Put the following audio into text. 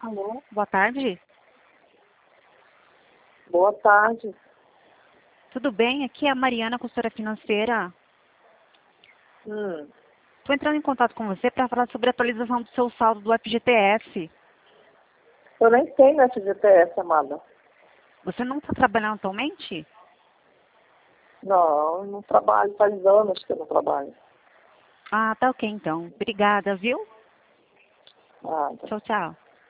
Alô? Boa tarde. Boa tarde. Tudo bem? Aqui é a Mariana, consultora financeira. Estou Estou entrando em contato com você para falar sobre a atualização do seu saldo do FGTS. Eu nem tenho FGTS, amada. Você não está trabalhando atualmente? Não, não trabalho. Faz anos que eu não trabalho. Ah, tá ok então. Obrigada, viu? Nada. Tchau, tchau.